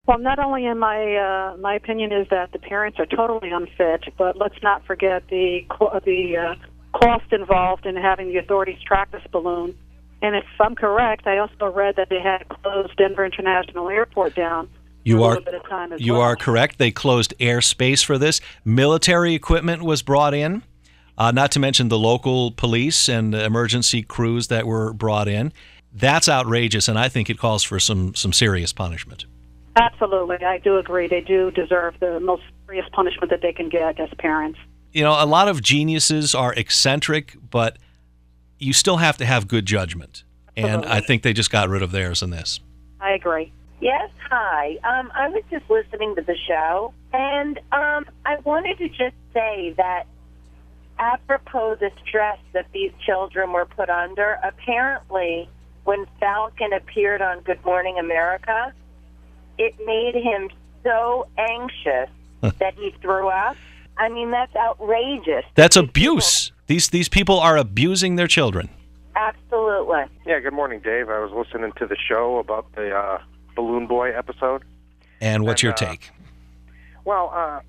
Well, not only in my opinion is that the parents are totally unfit, but let's not forget the cost involved in having the authorities track this balloon. And if I'm correct, I also read that they had closed Denver International Airport down. You are You correct. They closed airspace for this. Military equipment was brought in, not to mention the local police and emergency crews that were brought in. That's outrageous, and I think it calls for some serious punishment. Absolutely. I do agree. They do deserve the most serious punishment that they can get as parents. You know, a lot of geniuses are eccentric, but you still have to have good judgment. And I think they just got rid of theirs in this. I agree. Yes, hi. I was just listening to the show, and I wanted to just say that apropos the stress that these children were put under, apparently when Falcon appeared on Good Morning America, it made him so anxious that he threw up. I mean, that's outrageous. That's abuse. These people are abusing their children. Absolutely. Yeah, good morning, Dave. I was listening to the show about the Balloon Boy episode. And what's your take? Well, I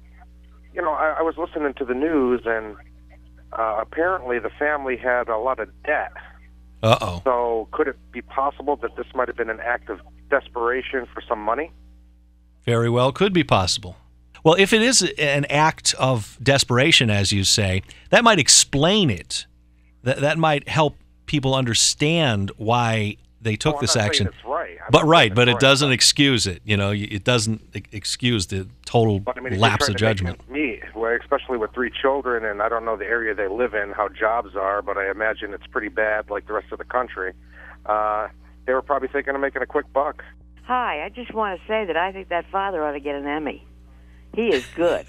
was listening to the news, and apparently the family had a lot of debt. Uh-oh. So could it be possible that this might have been an act of desperation for some money? Very well could be possible. Well, if it is an act of desperation, as you say, that might explain it. That might help people understand why they took this action. It's right. But it doesn't excuse it. You know, it doesn't excuse the total lapse of judgment. Especially with 3 children, and I don't know the area they live in, how jobs are, but I imagine it's pretty bad like the rest of the country. They were probably thinking of making a quick buck. Hi, I just want to say that I think that father ought to get an Emmy. He is good.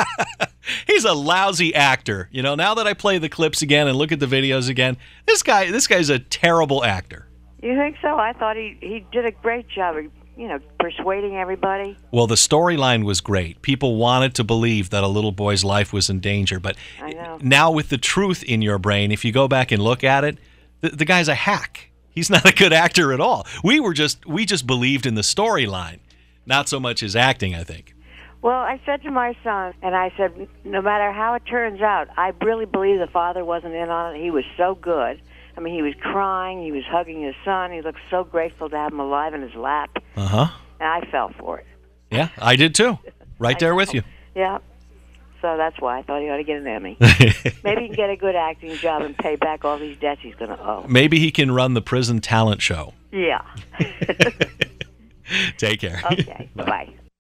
He's a lousy actor. You know, now that I play the clips again and look at the videos again, this guy's a terrible actor. You think so? I thought he did a great job of, persuading everybody. Well, the storyline was great. People wanted to believe that a little boy's life was in danger. But I know. Now with the truth in your brain, if you go back and look at it, the guy's a hack. He's not a good actor at all. We just believed in the storyline, not so much his acting, I think. Well, I said to my son, and I said, no matter how it turns out, I really believe the father wasn't in on it. He was so good. I mean, he was crying. He was hugging his son. He looked so grateful to have him alive in his lap. Uh-huh. And I fell for it. Yeah, I did too. Right there with you. Yeah. So that's why I thought he ought to get an Emmy. Maybe he can get a good acting job and pay back all these debts he's going to owe. Maybe he can run the prison talent show. Yeah. Take care. Okay. Bye-bye.